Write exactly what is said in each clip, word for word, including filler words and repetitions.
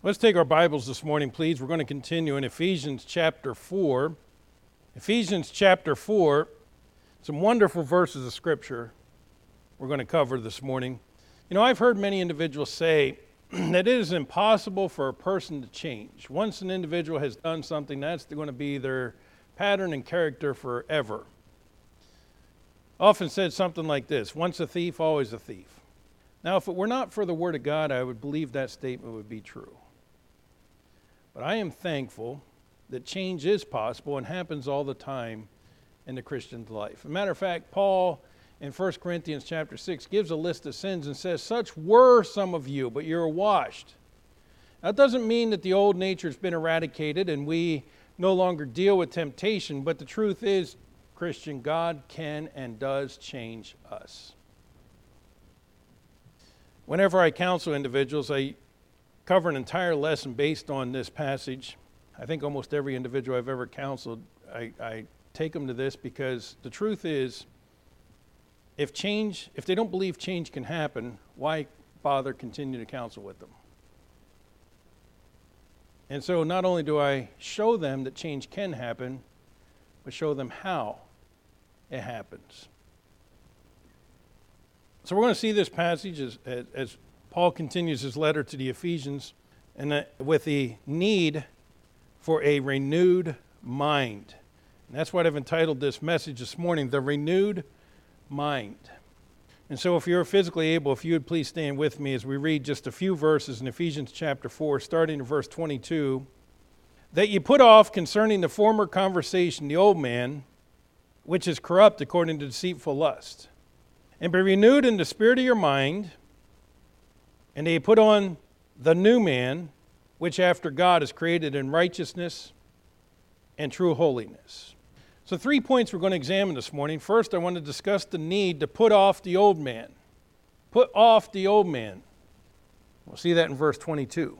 Let's take our Bibles this morning, please. We're going to continue in Ephesians chapter four. Ephesians chapter four, some wonderful verses of Scripture we're going to cover this morning. You know, I've heard many individuals say that it is impossible for a person to change. Once an individual has done something, that's going to be their pattern and character forever. Often said something like this: once a thief, always a thief. Now, if it were not for the Word of God, I would believe that statement would be true. But I am thankful that change is possible and happens all the time in the Christian's life. As a matter of fact, Paul in First Corinthians chapter six gives a list of sins and says, such were some of you, but you're washed. That doesn't mean that the old nature has been eradicated and we no longer deal with temptation, but the truth is, Christian, God can and does change us. Whenever I counsel individuals, I cover an entire lesson based on this passage. I think almost every individual I've ever counseled, I, I take them to this because the truth is, if change, if they don't believe change can happen, why bother continue to counsel with them? And so not only do I show them that change can happen, but show them how it happens. So we're going to see this passage as, as, as Paul continues his letter to the Ephesians, and uh, with the need for a renewed mind. And that's what I've entitled this message this morning, The Renewed Mind. And so if you're physically able, if you would please stand with me as we read just a few verses in Ephesians chapter four, starting in verse twenty-two. That you put off concerning the former conversation the old man, which is corrupt according to deceitful lust, and be renewed in the spirit of your mind, and that you put on the new man, which after God is created in righteousness and true holiness. So three points we're going to examine this morning. First, I want to discuss the need to put off the old man. Put off the old man. We'll see that in verse twenty-two.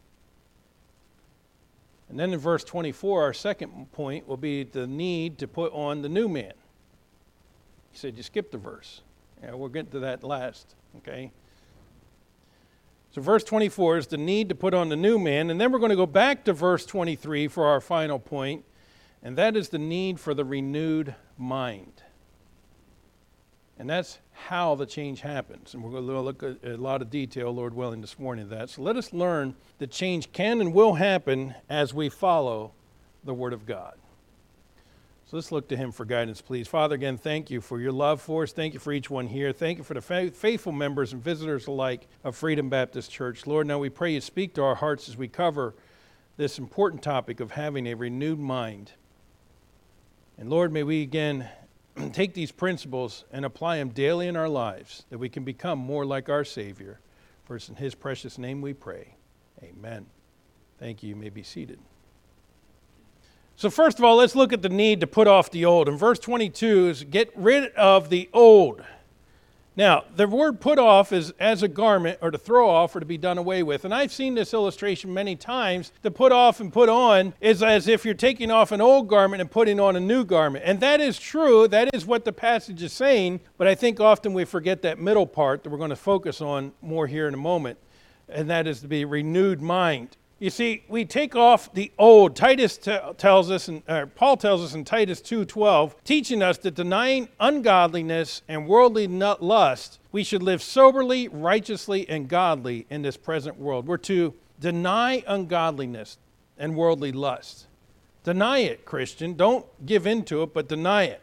And then in verse twenty-four, our second point will be the need to put on the new man. He said, you skipped the verse. Yeah, we'll get to that last, okay? So verse twenty-four is the need to put on the new man, and then we're going to go back to verse twenty-three for our final point, and that is the need for the renewed mind. And that's how the change happens. And we're going to look at a lot of detail, Lord willing, this morning of that. So let us learn that change can and will happen as we follow the Word of God. So let's look to Him for guidance, please. Father, again, thank you for your love for us. Thank you for each one here. Thank you for the fa- faithful members and visitors alike of Freedom Baptist Church. Lord, now we pray you speak to our hearts as we cover this important topic of having a renewed mind. And Lord, may we again take these principles and apply them daily in our lives, that we can become more like our Savior. For it's in His precious name we pray. Amen. Thank you. You may be seated. So first of all, let's look at the need to put off the old. And verse twenty-two is get rid of the old. Now, the word put off is as a garment, or to throw off, or to be done away with. And I've seen this illustration many times. To put off and put on is as if you're taking off an old garment and putting on a new garment. And that is true. That is what the passage is saying. But I think often we forget that middle part that we're going to focus on more here in a moment. And that is to be renewed mind. You see, we take off the old. Titus t- tells us, and uh, Paul tells us in Titus two twelve, teaching us that denying ungodliness and worldly lust, we should live soberly, righteously, and godly in this present world. We're to deny ungodliness and worldly lust. Deny it, Christian. Don't give in to it, but deny it.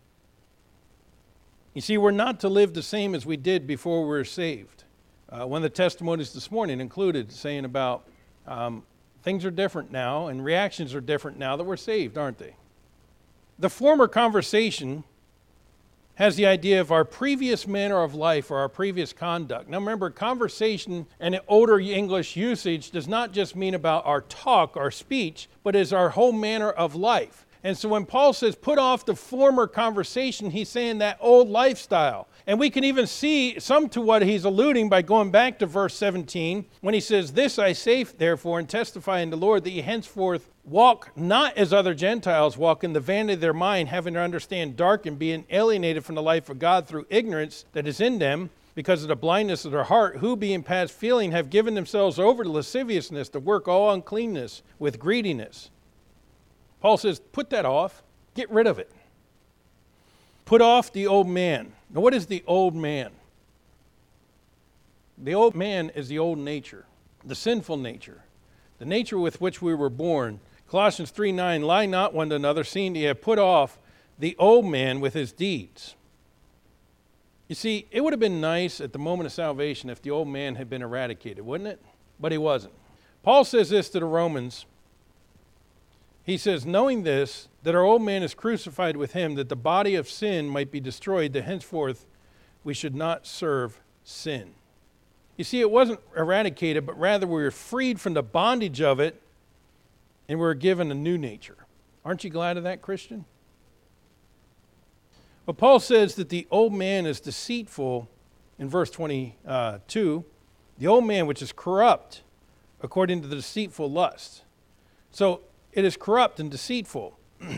You see, we're not to live the same as we did before we were saved. Uh, one of the testimonies this morning included saying about Um, things are different now, and reactions are different now that we're saved, aren't they? The former conversation has the idea of our previous manner of life or our previous conduct. Now remember, conversation and older English usage does not just mean about our talk, our speech, but is our whole manner of life. And so when Paul says put off the former conversation, he's saying that old lifestyle. And we can even see some to what he's alluding by going back to verse seventeen when he says, this I say therefore and testify in the Lord that ye henceforth walk not as other Gentiles walk in the vanity of their mind, having their understanding darkened, being alienated from the life of God through ignorance that is in them, because of the blindness of their heart, who being past feeling have given themselves over to lasciviousness, to work all uncleanness with greediness. Paul says, put that off. Get rid of it. Put off the old man. Now, what is the old man? The old man is the old nature, the sinful nature, the nature with which we were born. Colossians three nine, lie not one to another, seeing ye have put off the old man with his deeds. You see, it would have been nice at the moment of salvation if the old man had been eradicated, wouldn't it? But he wasn't. Paul says this to the Romans. He says, knowing this, that our old man is crucified with him, that the body of sin might be destroyed, that henceforth we should not serve sin. You see, it wasn't eradicated, but rather we were freed from the bondage of it, and we were given a new nature. Aren't you glad of that, Christian? But Paul says that the old man is deceitful in verse twenty-two, the old man which is corrupt according to the deceitful lust. So it is corrupt and deceitful.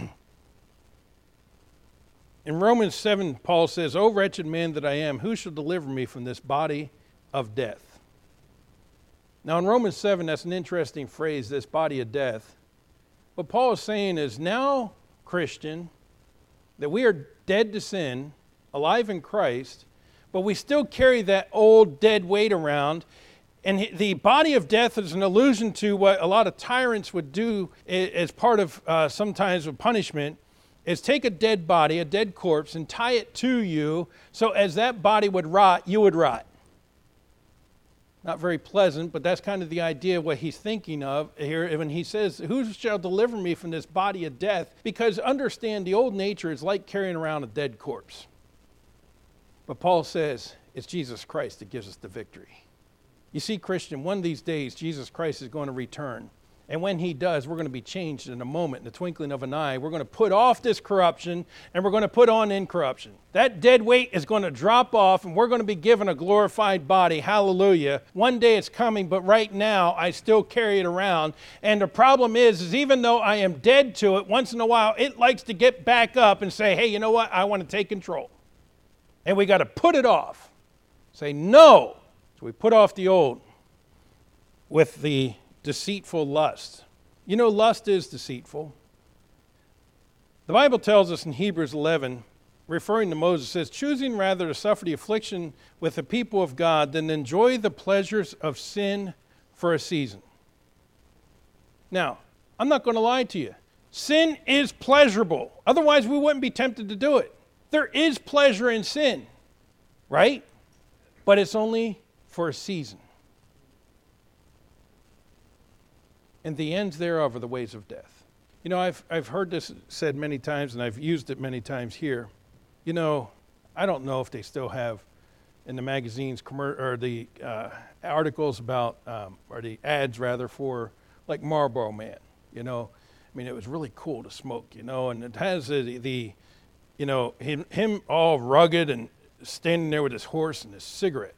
In Romans seven, Paul says, O wretched man that I am, who shall deliver me from this body of death? Now in Romans seven, that's an interesting phrase, this body of death. What Paul is saying is, now, Christian, that we are dead to sin, alive in Christ, but we still carry that old dead weight around. And the body of death is an allusion to what a lot of tyrants would do as part of uh, sometimes of punishment, is take a dead body, a dead corpse, and tie it to you, so as that body would rot, you would rot. Not very pleasant, but that's kind of the idea of what he's thinking of here when he says, who shall deliver me from this body of death? Because understand, the old nature is like carrying around a dead corpse. But Paul says, it's Jesus Christ that gives us the victory. You see, Christian, one of these days, Jesus Christ is going to return. And when he does, we're going to be changed in a moment, in the twinkling of an eye. We're going to put off this corruption, and we're going to put on incorruption. That dead weight is going to drop off, and we're going to be given a glorified body. Hallelujah. One day it's coming, but right now I still carry it around. And the problem is, is even though I am dead to it, once in a while it likes to get back up and say, hey, you know what? I want to take control. And we got to put it off. Say no. So we put off the old with the deceitful lust. You know, lust is deceitful. The Bible tells us in Hebrews eleven, referring to Moses, says, choosing rather to suffer the affliction with the people of God than enjoy the pleasures of sin for a season. Now, I'm not going to lie to you. Sin is pleasurable. Otherwise, we wouldn't be tempted to do it. There is pleasure in sin, right? But it's only for a season. And the ends thereof are the ways of death. You know, I've I've heard this said many times, and I've used it many times here. You know, I don't know if they still have in the magazines commer- or the uh, articles about, um, or the ads rather, for like Marlboro Man. You know, I mean, it was really cool to smoke. You know, and it has the, the you know, him, him all rugged and standing there with his horse and his cigarette,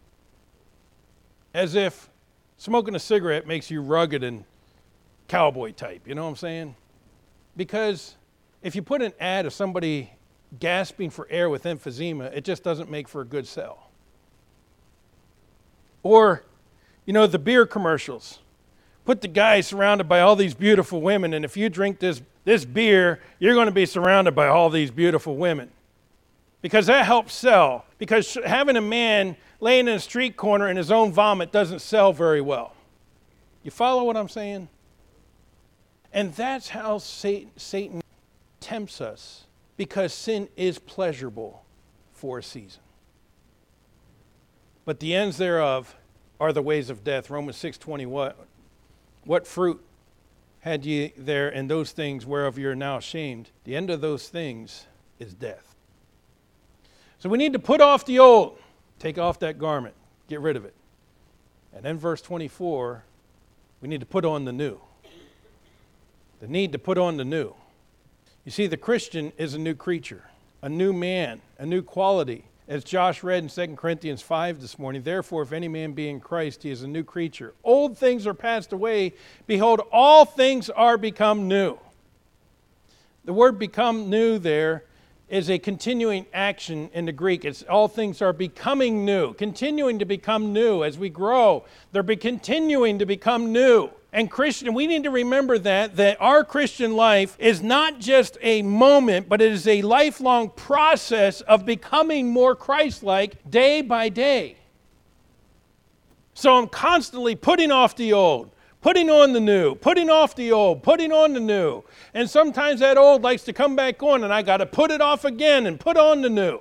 as if smoking a cigarette makes you rugged and cowboy type, you know what I'm saying? Because if you put an ad of somebody gasping for air with emphysema, it just doesn't make for a good sell. Or, you know, the beer commercials. Put the guy surrounded by all these beautiful women, and if you drink this, this beer, you're going to be surrounded by all these beautiful women. Because that helps sell. Because having a man laying in a street corner in his own vomit doesn't sell very well. You follow what I'm saying? And that's how Satan, Satan tempts us, because sin is pleasurable for a season. But the ends thereof are the ways of death. Romans six twenty, what? What fruit had ye there in those things whereof you are now ashamed? The end of those things is death. So we need to put off the old. Take off that garment. Get rid of it. And then verse twenty-four, we need to put on the new. The need to put on the new. You see, the Christian is a new creature, a new man, a new quality. As Josh read in Second Corinthians five this morning, therefore, if any man be in Christ, he is a new creature. Old things are passed away. Behold, all things are become new. The word become new there is a continuing action in the Greek. It's all things are becoming new, continuing to become new as we grow. They're be continuing to become new. And Christian, we need to remember that, that our Christian life is not just a moment, but it is a lifelong process of becoming more Christ-like day by day. So I'm constantly putting off the old, putting on the new, putting off the old, putting on the new. And sometimes that old likes to come back on, and I got to put it off again and put on the new.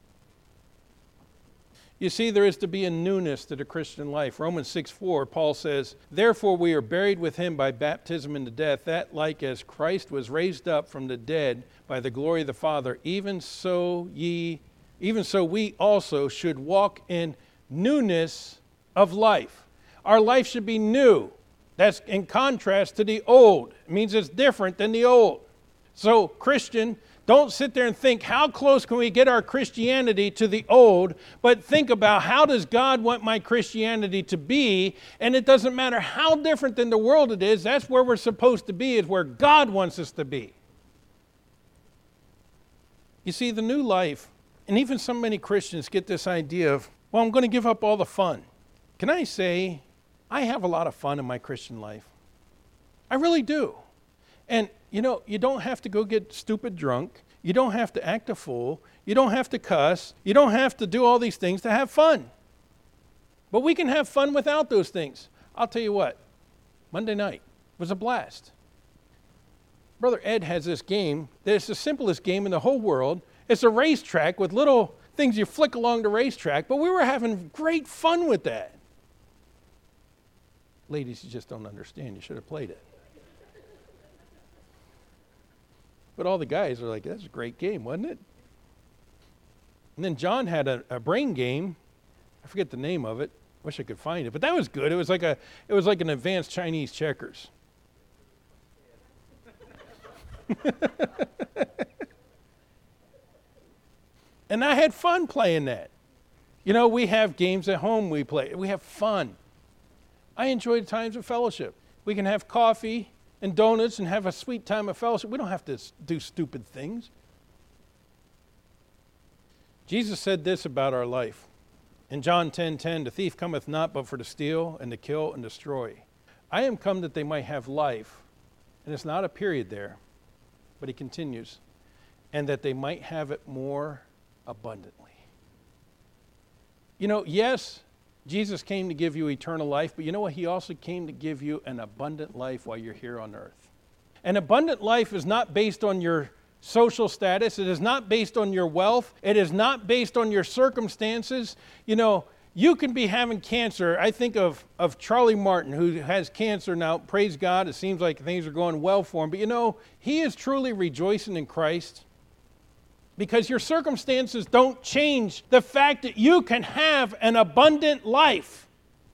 You see, there is to be a newness to the Christian life. Romans six four, Paul says, "Therefore we are buried with him by baptism into death, that like as Christ was raised up from the dead by the glory of the Father, even so ye, even so we also should walk in newness of life." Our life should be new. That's in contrast to the old. It means it's different than the old. So, Christian, don't sit there and think, how close can we get our Christianity to the old? But think about, how does God want my Christianity to be? And it doesn't matter how different than the world it is. That's where we're supposed to be, is where God wants us to be. You see, the new life, and even so many Christians get this idea of, well, I'm going to give up all the fun. Can I say, I have a lot of fun in my Christian life. I really do. And, you know, you don't have to go get stupid drunk. You don't have to act a fool. You don't have to cuss. You don't have to do all these things to have fun. But we can have fun without those things. I'll tell you what, Monday night was a blast. Brother Ed has this game that is the simplest game in the whole world. It's a racetrack with little things you flick along the racetrack, but we were having great fun with that. Ladies, you just don't understand. You should have played it. But all the guys are like, that's a great game, wasn't it? And then John had a, a brain game. I forget the name of it. Wish I could find it. But that was good. It was like a it was like an advanced Chinese checkers. And I had fun playing that. You know, we have games at home we play. We have fun. I enjoy times of fellowship. We can have coffee and donuts and have a sweet time of fellowship. We don't have to do stupid things. Jesus said this about our life. In John ten ten, "The thief cometh not but for to steal and to kill and destroy. I am come that they might have life." And it's not a period there, but he continues, "and that they might have it more abundantly." You know, yes, Jesus came to give you eternal life, but you know what? He also came to give you an abundant life while you're here on earth. An abundant life is not based on your social status. It is not based on your wealth. It is not based on your circumstances. You know, you can be having cancer. I think of, of Charlie Martin, who has cancer now. Praise God. It seems like things are going well for him. But you know, he is truly rejoicing in Christ. Because your circumstances don't change the fact that you can have an abundant life.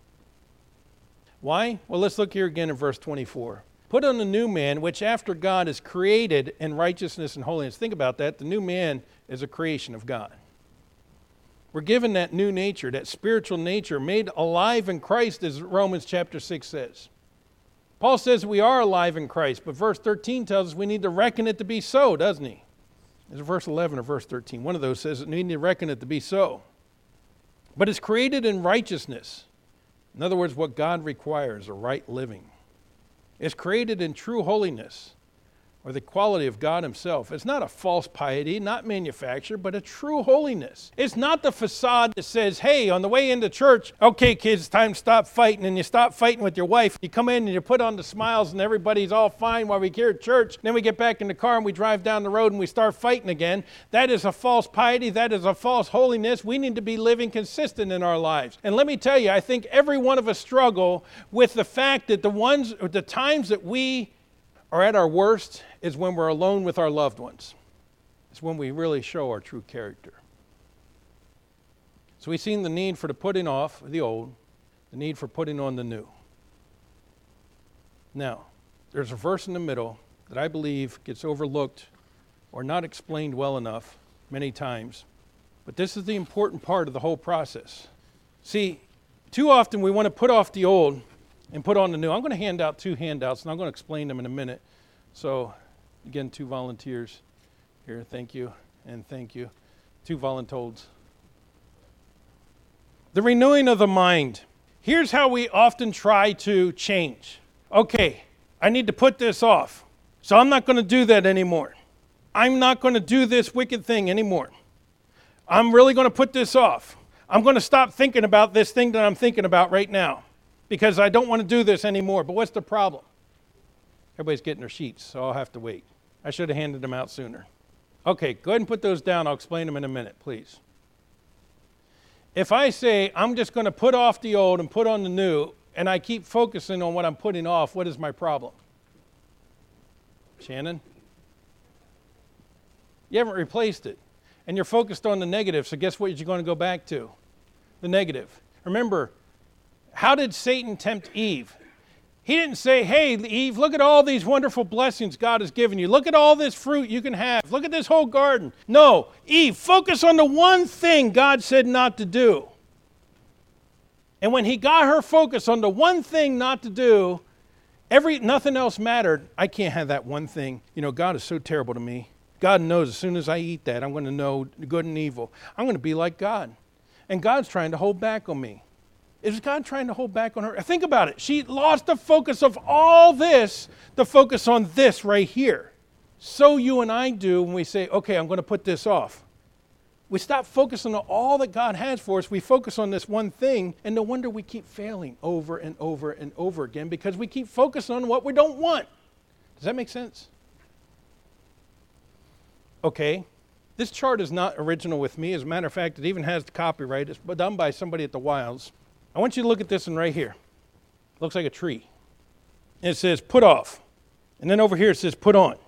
Why? Well, let's look here again in verse twenty-four. "Put on the new man, which after God is created in righteousness and holiness." Think about that. The new man is a creation of God. We're given that new nature, that spiritual nature, made alive in Christ, as Romans chapter six says. Paul says we are alive in Christ, but verse thirteen tells us we need to reckon it to be so, doesn't he? Is it verse eleven or verse thirteen? One of those says that we need to reckon it to be so. But it's created in righteousness. In other words, what God requires, a right living. It's created in true holiness, or the quality of God himself. It's not a false piety, not manufactured, but a true holiness. It's not the facade that says, hey, on the way into church, okay, kids, it's time to stop fighting, and you stop fighting with your wife. You come in and you put on the smiles and everybody's all fine while we here at church. Then we get back in the car and we drive down the road and we start fighting again. That is a false piety. That is a false holiness. We need to be living consistent in our lives. And let me tell you, I think every one of us struggle with the fact that the ones, the times that we are at our worst is when we're alone with our loved ones. It's when we really show our true character. So we've seen the need for the putting off the old, the need for putting on the new. Now, there's a verse in the middle that I believe gets overlooked or not explained well enough many times. But this is the important part of the whole process. See, too often we want to put off the old and put on the new. I'm going to hand out two handouts, and I'm going to explain them in a minute. So, again, two volunteers here. Thank you. and thank you. Two voluntolds. The renewing of the mind. Here's how we often try to change. Okay, I need to put this off, so I'm not going to do that anymore. I'm not going to do this wicked thing anymore. I'm really going to put this off. I'm going to stop thinking about this thing that I'm thinking about right now because I don't want to do this anymore. But what's the problem? Everybody's getting their sheets, so I'll have to wait. I should have handed them out sooner. Okay, go ahead and put those down. I'll explain them in a minute, please. If I say I'm just going to put off the old and put on the new, and I keep focusing on what I'm putting off, what is my problem? Shannon? You haven't replaced it. And you're focused on the negative, so guess what you're going to go back to? The negative. Remember, how did Satan tempt Eve? He didn't say, hey, Eve, look at all these wonderful blessings God has given you. Look at all this fruit you can have. Look at this whole garden. No, Eve, focus on the one thing God said not to do. And when he got her focused on the one thing not to do, every nothing else mattered. I can't have that one thing. You know, God is so terrible to me. God knows as soon as I eat that, I'm going to know good and evil. I'm going to be like God. And God's trying to hold back on me. Is God trying to hold back on her? Think about it. She lost the focus of all this to focus on this right here. So you and I do when we say, okay, I'm going to put this off. We stop focusing on all that God has for us. We focus on this one thing, and no wonder we keep failing over and over and over again because we keep focusing on what we don't want. Does that make sense? Okay. This chart is not original with me. As a matter of fact, it even has the copyright. It's done by somebody at the Wilds. I want you to look at this one right here. Looks like a tree. And it says put off. And then over here it says put on.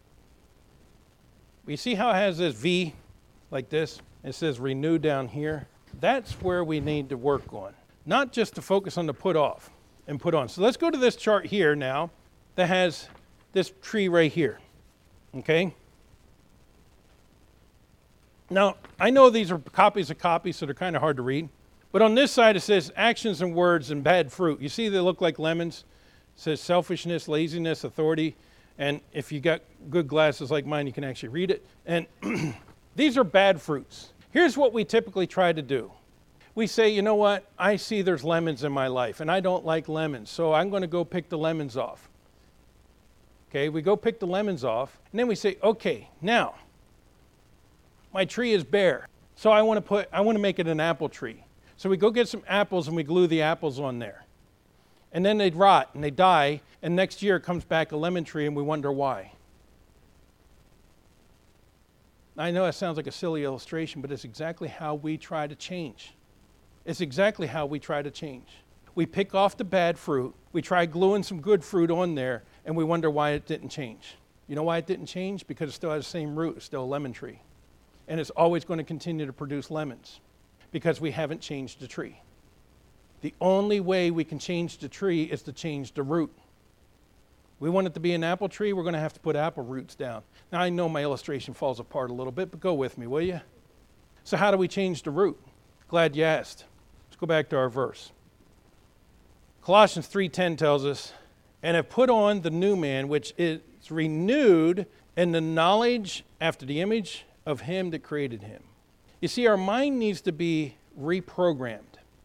You see how it has this V like this? It says renew down here. That's where we need to work on. Not just to focus on the put off and put on. So let's go to this chart here now that has this tree right here. Okay? Now, I know these are copies of copies, so they're kind of hard to read. But on this side, it says actions and words and bad fruit. You see they look like lemons. It says selfishness, laziness, authority. And if you got good glasses like mine, you can actually read it. And these are bad fruits. Here's what we typically try to do. We say, you know what? I see there's lemons in my life, and I don't like lemons, so I'm going to go pick the lemons off. Okay, we go pick the lemons off, and then we say, okay, now, my tree is bare, so I want to put, I want to make it an apple tree. So we go get some apples and we glue the apples on there. And then they rot and they die, and next year comes back a lemon tree and we wonder why. I know that sounds like a silly illustration, but it's exactly how we try to change. It's exactly how we try to change. We pick off the bad fruit, we try gluing some good fruit on there, and we wonder why it didn't change. You know why it didn't change? Because it still has the same root, it's still a lemon tree. And it's always going to continue to produce lemons because we haven't changed the tree. The only way we can change the tree is to change the root. We want it to be an apple tree, we're going to have to put apple roots down. Now, I know my illustration falls apart a little bit, but go with me, will you? So how do we change the root? Glad you asked. Let's go back to our verse. Colossians three ten tells us, and have put on the new man, which is renewed in the knowledge after the image of him that created him. You see, our mind needs to be reprogrammed.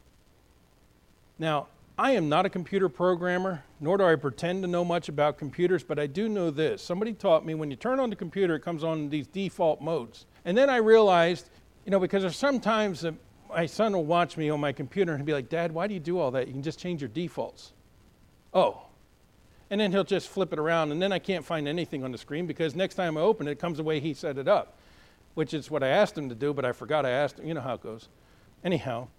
Now, I am not a computer programmer, nor do I pretend to know much about computers, but I do know this. Somebody taught me when you turn on the computer, it comes on these default modes. And then I realized, you know, because there's sometimes uh, my son will watch me on my computer and he'll be like, Dad, why do you do all that? You can just change your defaults. Oh. And then he'll just flip it around, and then I can't find anything on the screen because next time I open it, it comes the way he set it up, which is what I asked him to do, but I forgot I asked him. You know how it goes. Anyhow.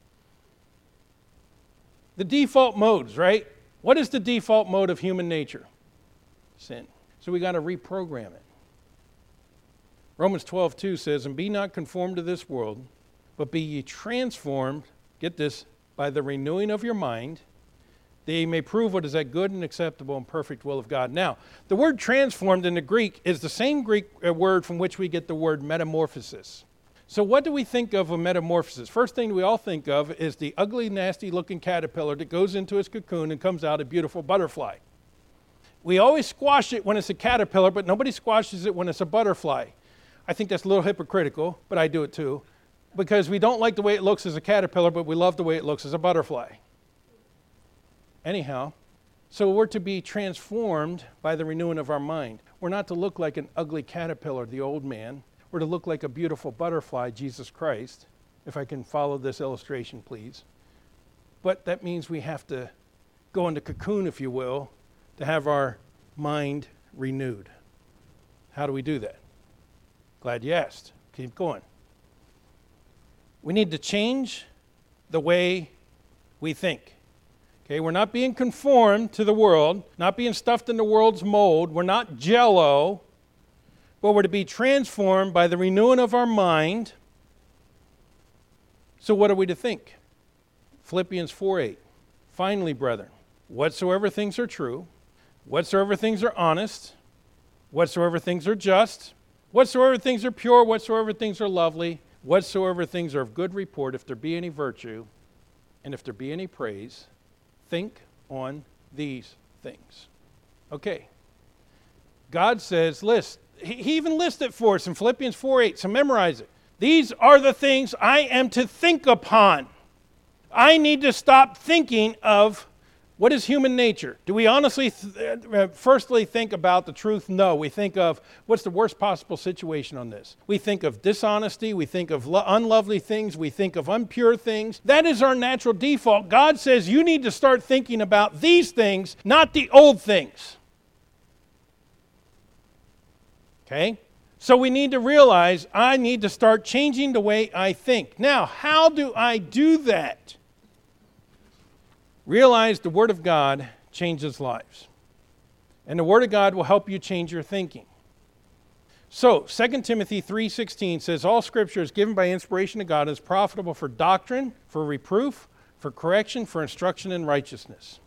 The default modes, right? What is the default mode of human nature? Sin. So we got to reprogram it. Romans twelve two says, and be not conformed to this world, but be ye transformed, get this, by the renewing of your mind, that ye may prove what is that good and acceptable and perfect will of God. Now, the word transformed in the Greek is the same Greek word from which we get the word metamorphosis. So what do we think of a metamorphosis? First thing we all think of is the ugly, nasty-looking caterpillar that goes into its cocoon and comes out a beautiful butterfly. We always squash it when it's a caterpillar, but nobody squashes it when it's a butterfly. I think that's a little hypocritical, but I do it too. Because we don't like the way it looks as a caterpillar, but we love the way it looks as a butterfly. Anyhow, so we're to be transformed by the renewing of our mind. We're not to look like an ugly caterpillar, the old man. We're to look like a beautiful butterfly, Jesus Christ. If I can follow this illustration, please. But that means we have to go into cocoon, if you will, to have our mind renewed. How do we do that? Glad you asked. Keep going. We need to change the way we think. Okay, we're not being conformed to the world, not being stuffed in the world's mold. We're not Jell-O, but we're to be transformed by the renewing of our mind. So what are we to think? Philippians four eight. Finally, brethren, whatsoever things are true, whatsoever things are honest, whatsoever things are just, whatsoever things are pure, whatsoever things are lovely, whatsoever things are of good report, if there be any virtue, and if there be any praise, think on these things. Okay. God says, list. He, he even listed it for us in Philippians four eight, so memorize it. These are the things I am to think upon. I need to stop thinking of what is human nature. Do we honestly, th- firstly, think about the truth? No. We think of what's the worst possible situation on this. We think of dishonesty. We think of lo- unlovely things. We think of impure things. That is our natural default. God says you need to start thinking about these things, not the old things. Okay? So we need to realize I need to start changing the way I think. Now, how do I do that? Realize the Word of God changes lives. And the Word of God will help you change your thinking. So, Second Timothy three sixteen says, all Scripture is given by inspiration of God and is profitable for doctrine, for reproof, for correction, for instruction in righteousness.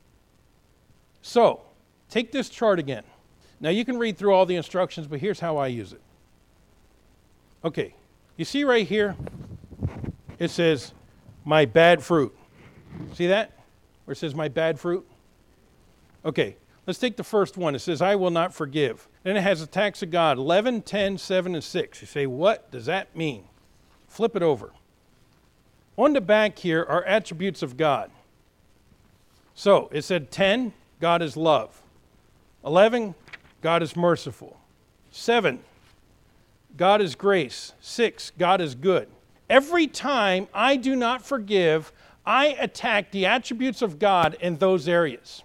So, take this chart again. Now, you can read through all the instructions, but here's how I use it. Okay, you see right here, it says, my bad fruit. See that? Where it says my bad fruit? Okay, let's take the first one. It says, I will not forgive. Then it has attacks of God, eleven, ten, seven, and six. You say, what does that mean? Flip it over. On the back here are attributes of God. So, it said ten, God is love. eleven, God is merciful. seven, God is grace. six, God is good. Every time I do not forgive, I attack the attributes of God in those areas.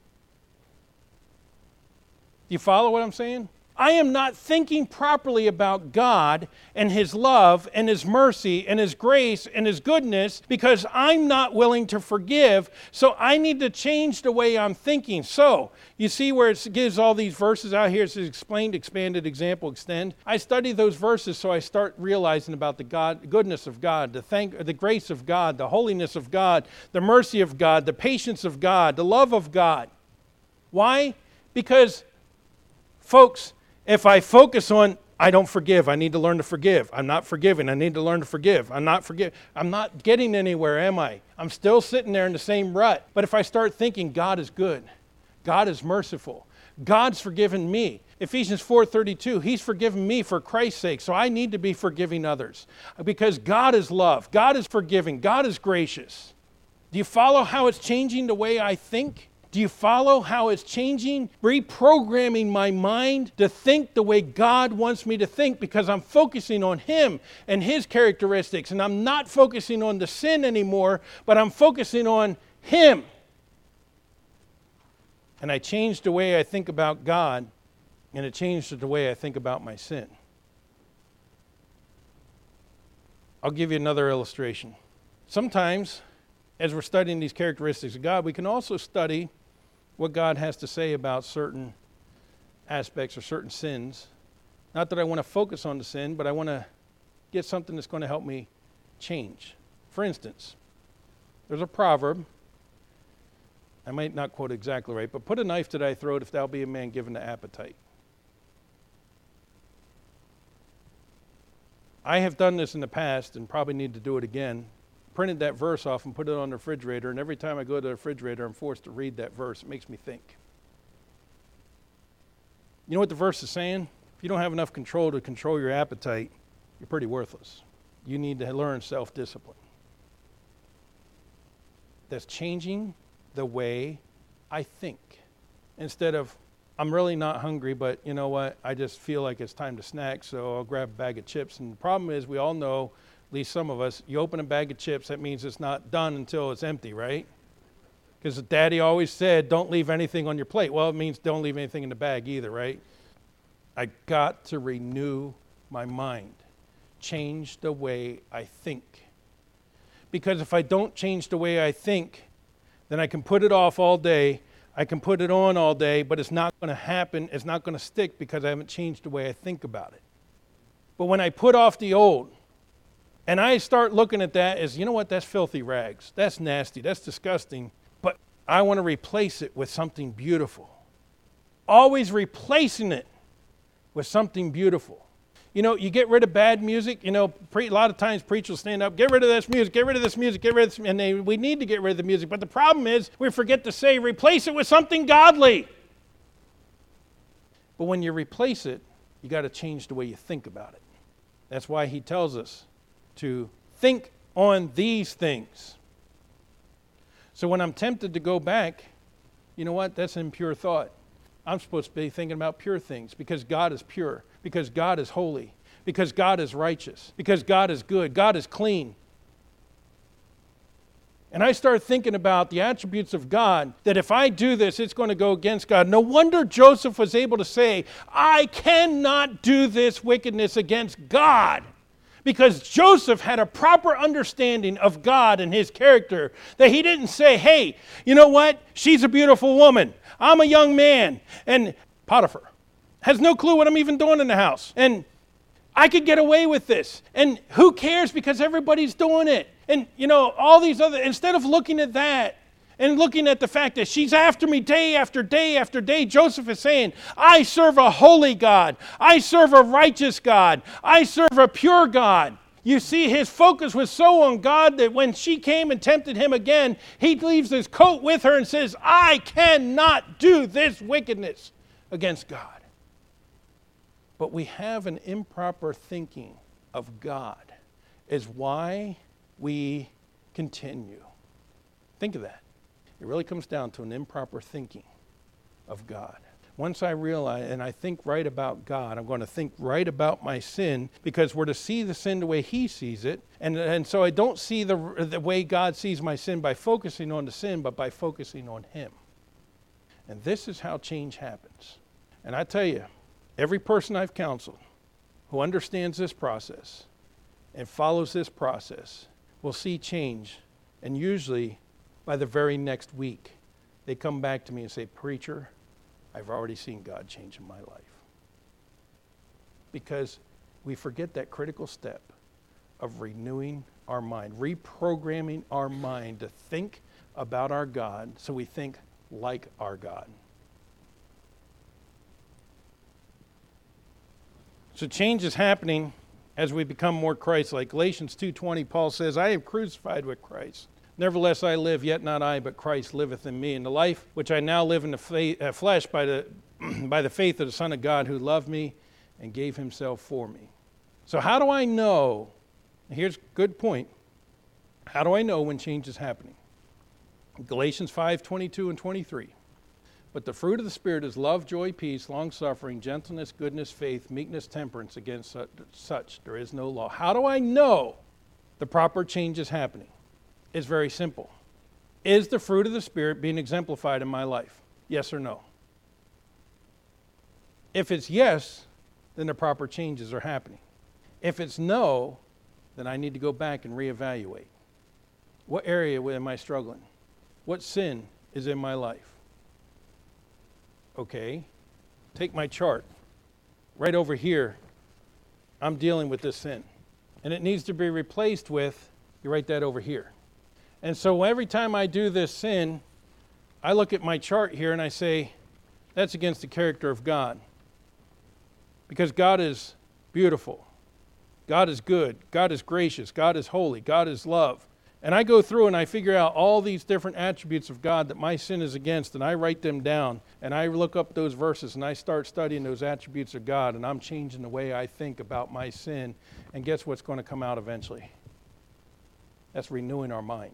Do you follow what I'm saying? I am not thinking properly about God and His love and His mercy and His grace and His goodness because I'm not willing to forgive. So I need to change the way I'm thinking. So you see where it gives all these verses out here. It says explained, expanded, example, extend. I study those verses so I start realizing about the God, goodness of God, the thank, the grace of God, the holiness of God, the mercy of God, the patience of God, the love of God. Why? Because, folks, if I focus on, I don't forgive, I need to learn to forgive. I'm not forgiving, I need to learn to forgive. I'm not forgive. I'm not getting anywhere, am I? I'm still sitting there in the same rut. But if I start thinking God is good, God is merciful, God's forgiven me. Ephesians four thirty-two, He's forgiven me for Christ's sake, so I need to be forgiving others. Because God is love, God is forgiving, God is gracious. Do you follow how it's changing the way I think? Do you follow how it's changing, reprogramming my mind to think the way God wants me to think because I'm focusing on Him and His characteristics and I'm not focusing on the sin anymore, but I'm focusing on Him. And I changed the way I think about God and it changed the way I think about my sin. I'll give you another illustration. Sometimes, as we're studying these characteristics of God, we can also study what God has to say about certain aspects or certain sins. Not that I want to focus on the sin, but I want to get something that's going to help me change. For instance, there's a proverb. I might not quote exactly right, but put a knife to thy throat if thou be a man given to appetite. I have done this in the past and probably need to do it again. Printed that verse off and put it on the refrigerator, and every time I go to the refrigerator, I'm forced to read that verse. It makes me think. You know what the verse is saying? If you don't have enough control to control your appetite, you're pretty worthless. You need to learn self-discipline. That's changing the way I think. Instead of, I'm really not hungry, but you know what? I just feel like it's time to snack, so I'll grab a bag of chips. And the problem is, we all know, at least some of us, you open a bag of chips, that means it's not done until it's empty, right? Because Daddy always said, don't leave anything on your plate. Well, it means don't leave anything in the bag either, right? I got to renew my mind, change the way I think. Because if I don't change the way I think, then I can put it off all day, I can put it on all day, but it's not going to happen, it's not going to stick because I haven't changed the way I think about it. But when I put off the old, and I start looking at that as, you know what, that's filthy rags, that's nasty, that's disgusting, but I want to replace it with something beautiful. Always replacing it with something beautiful. You know, you get rid of bad music. You know, pre- a lot of times preachers stand up, get rid of this music, get rid of this music, get rid of this, and they, we need to get rid of the music. But the problem is we forget to say, replace it with something godly. But when you replace it, you got to change the way you think about it. That's why he tells us to think on these things. So when I'm tempted to go back, you know what? That's an impure thought. I'm supposed to be thinking about pure things because God is pure, because God is holy, because God is righteous, because God is good, God is clean. And I start thinking about the attributes of God, that if I do this, it's going to go against God. No wonder Joseph was able to say, I cannot do this wickedness against God. Because Joseph had a proper understanding of God and his character, that he didn't say, hey, you know what? She's a beautiful woman. I'm a young man. And Potiphar has no clue what I'm even doing in the house. And I could get away with this. And who cares because everybody's doing it. And, you know, all these other, instead of looking at that and looking at the fact that she's after me day after day after day, Joseph is saying, I serve a holy God. I serve a righteous God. I serve a pure God. You see, his focus was so on God that when she came and tempted him again, he leaves his coat with her and says, I cannot do this wickedness against God. But we have an improper thinking of God is why we continue. Think of that. It really comes down to an improper thinking of God. Once I realize and I think right about God, I'm going to think right about my sin, because we're to see the sin the way he sees it. And, and so I don't see the, the way God sees my sin by focusing on the sin, but by focusing on him. And this is how change happens. And I tell you, every person I've counseled who understands this process and follows this process will see change. And usually by the very next week, they come back to me and say, Preacher, I've already seen God change in my life. Because we forget that critical step of renewing our mind, reprogramming our mind to think about our God so we think like our God. So change is happening as we become more Christ-like. Galatians two twenty, Paul says, I am crucified with Christ. Nevertheless I live, yet not I, but Christ liveth in me. And the life which I now live in the faith, uh, flesh by the, by the faith of the Son of God, who loved me and gave himself for me. So how do I know, here's a good point, how do I know when change is happening? Galatians five twenty-two and twenty-three. But the fruit of the Spirit is love, joy, peace, long-suffering, gentleness, goodness, faith, meekness, temperance. Against such there is no law. How do I know the proper change is happening? It's very simple. Is the fruit of the Spirit being exemplified in my life? Yes or no? If it's yes, then the proper changes are happening. If it's no, then I need to go back and reevaluate. What area am I struggling? What sin is in my life? Okay, take my chart. Right over here, I'm dealing with this sin. And it needs to be replaced with, you write that over here. And so every time I do this sin, I look at my chart here and I say, that's against the character of God. Because God is beautiful. God is good. God is gracious. God is holy. God is love. And I go through and I figure out all these different attributes of God that my sin is against, and I write them down, and I look up those verses, and I start studying those attributes of God, and I'm changing the way I think about my sin, and guess what's going to come out eventually? That's renewing our mind.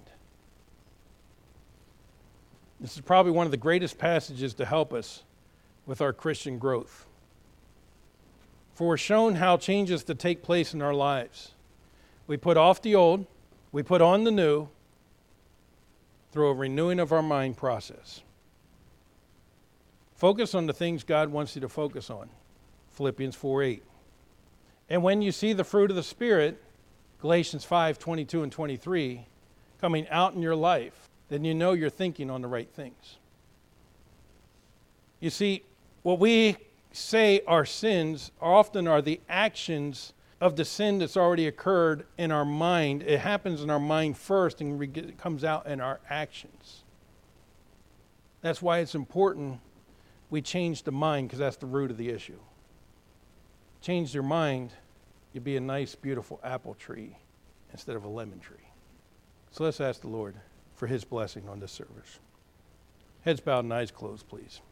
This is probably one of the greatest passages to help us with our Christian growth. For we're shown how changes to take place in our lives. We put off the old, we put on the new through a renewing of our mind process. Focus on the things God wants you to focus on. Philippians four eight. And when you see the fruit of the Spirit, Galatians five twenty-two and twenty-three, coming out in your life, then you know you're thinking on the right things. You see, what we say are sins often are the actions of the sin that's already occurred in our mind. It happens in our mind first and it comes out in our actions. That's why it's important we change the mind, because that's the root of the issue. Change your mind, you'll be a nice, beautiful apple tree instead of a lemon tree. So let's ask the Lord for his blessing on this service. Heads bowed and eyes closed, please.